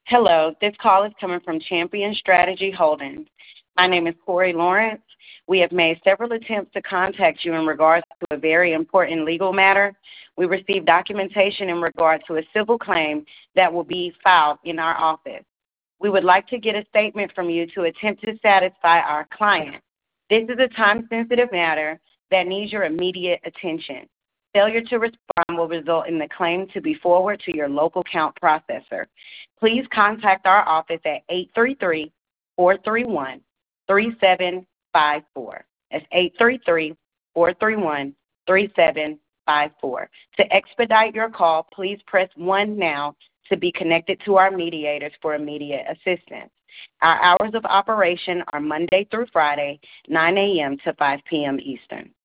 Hello, this call is coming from Champion Strategy Holdings. My name is Corey Lawrence. We have made several attempts to contact you in regards to a very important legal matter. We received documentation in regard to a civil claim that will be filed in our office. We would like to get a statement from you to attempt to satisfy our client. This is a time-sensitive matter that needs your immediate attention. Failure to respond will result in the claim to be forwarded to your local count processor. Please contact our office at 833-431-3754. That's 833-431-3754. To expedite your call, please press 1 now to be connected to our mediators for immediate assistance. Our hours of operation are Monday through Friday, 9 a.m. to 5 p.m. Eastern.